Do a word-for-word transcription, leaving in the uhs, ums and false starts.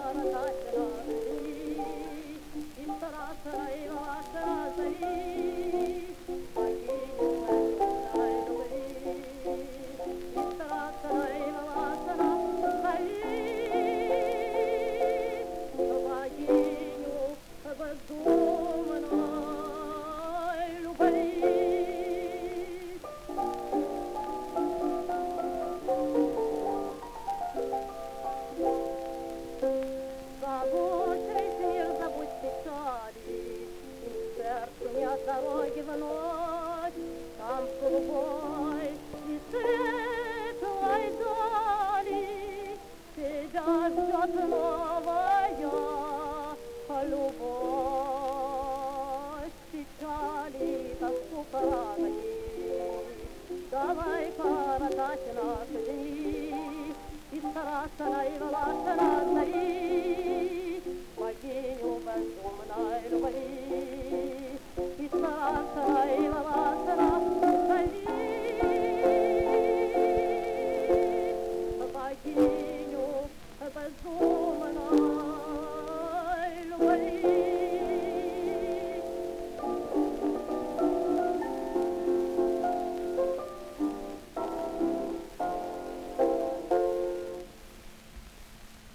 Дороги в ночь, там в голубой и светлой дали тебя ждет новая любовь. Печали, тоску прогони, давай коротать наши дни и стараться наиваться на зари богиню безумной любви. И стараться и волаться на богиню безумной